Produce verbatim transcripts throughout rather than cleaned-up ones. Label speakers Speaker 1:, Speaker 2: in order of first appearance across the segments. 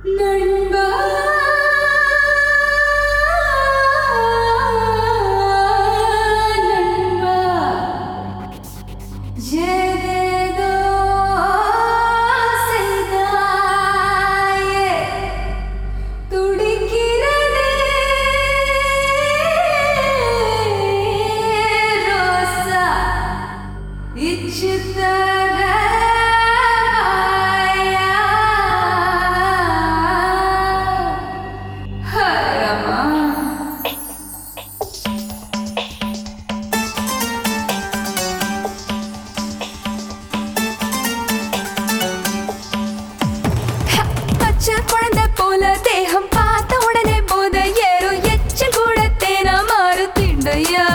Speaker 1: நண்பா நண்பா ஏதேதோ செய்தாயே துடிக்கிறதே ரோசா இச்சு தர குழந்தை போல தேகம் பார்த்த உடனே போத ஏறும் எச்சல் கூட தேனா மாறு திண்டையா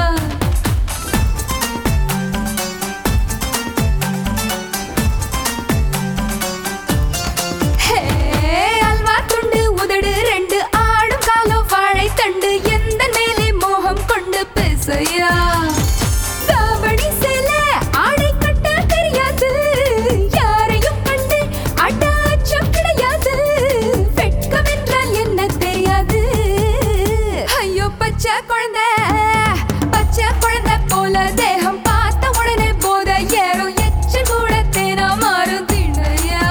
Speaker 1: அல்வா துண்டு உதடு ரெண்டு ஆடும் காலம் வாழை தண்டு எந்த மேலே மோகம் கொண்டு பேசையா தாவணி சேல ஆடை கட்ட தெரியாது யாரையும் கண்டு அட்டாச்சம் கிடையாது வெட்கம் என்றால் என்ன தெரியாது ஐயோ பச்சை குழந்தை பச்சை குழந்தை போல தேகம் பார்த்த உடனே போத ஏறும் எச்சல் கூட தேனா மாறும் திண்டையா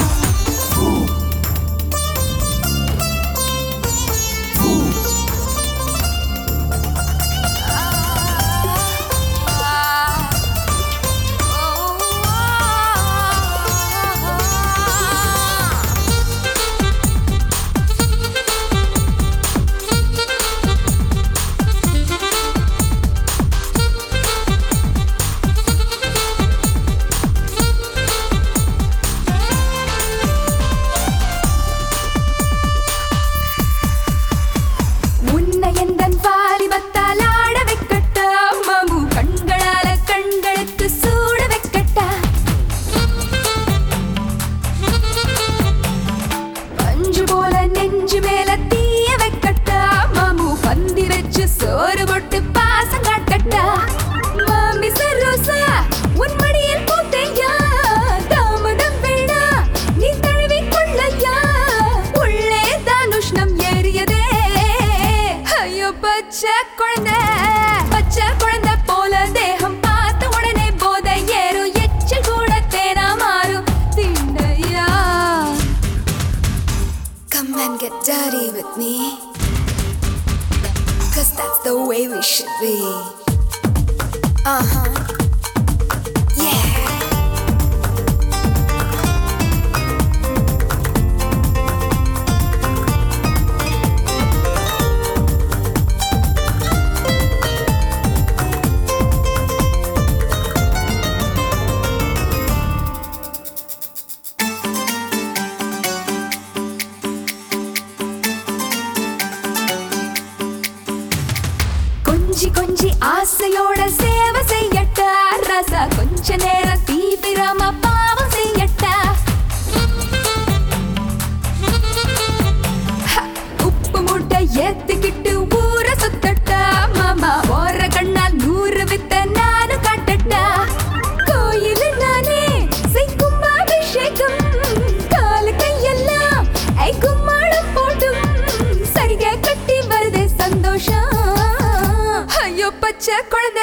Speaker 1: வாலிபத்தால் ஆட வைக்கட்டா மாமு கண்களால கண்களுக்கு சூட வைக்கட்டா பஞ்சு போல நெஞ்சு மேல தீய வைக்கட்டா மாமு பந்தி வச்சு சோறு போட்டு பாசம் காட்டட்டா மாமி சரோசா உன் மடியில் பூத்தையா தாமதம் வேணா நீ தழுவி கொள்ளையா உள்ளே தான் உஷ்ணம் ஏறியதே ஐயோ பச்சை குழந்தை பச்சை குழந்தை போல தேகம் பார்த்த உடனே போத ஏறும் எச்சல் கூட தேனா மாறும் திண்டையா Come and get dirty with me Cause that's the way we should be Uh-huh Yeah கொஞ்சி கொஞ்சி ஆசையோட சேவை செய்யட்டா ரசா கொஞ்ச நேரம் தீவிரமா பாவம் செய்யட்டா உப்பு மூட்டை ஏத்திக்கிட்டு ஊர சுத்தட்டா மாமா ஓர கண்ணால் நூறு வித்த நானு காட்டட்டா கோயில் நானே செய்யும் அபிஷேகம் காலு கையெல்லாம் ஐ கும்மாளம் போட்டும் சரிக கட்டி வருதே சந்தோஷம் ஐயோ பச்சை குழந்தை